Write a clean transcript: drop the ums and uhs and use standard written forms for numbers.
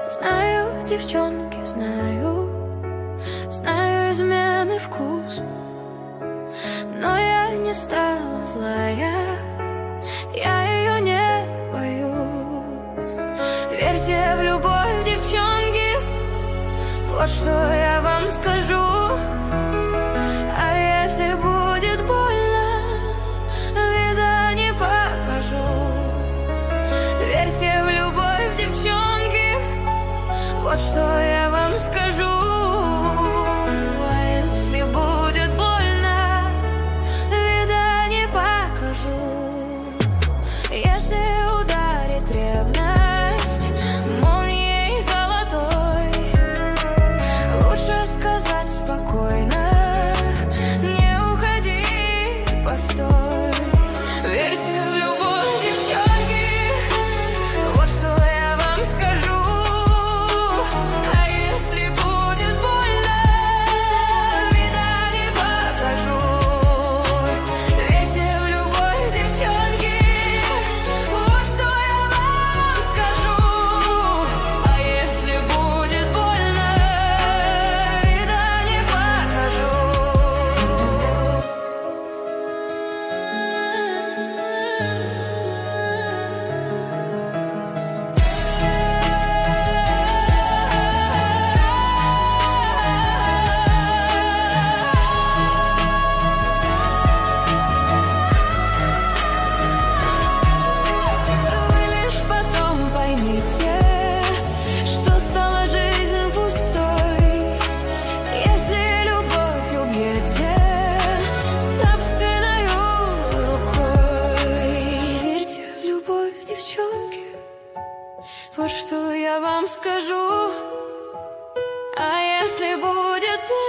Знаю, девчонки, знаю, знаю измены вкус, но я не стала злая, я ее не боюсь. Верьте в любовь, девчонки, вот что я вам скажу. А если будет больно, вида не покажу. Верьте в любовь, девчонки, вот что я вам скажу. А если будет больно, вида не покажу. Если ударит ревность молнией золотой, лучше сказать спокойно: не уходи, постой. Верьте в любовь, девчонки, вот что я вам скажу. А если будет больно, вида не покажу. Верьте в любовь, девчонки, вот что я вам скажу. А если будет больно, вида не покажу. Вы лишь потом поймите, что стала жизнь пустой, если любовь убьете собственною рукой. Верьте в любовь, девчонки, вот что я вам скажу. А если будет больно,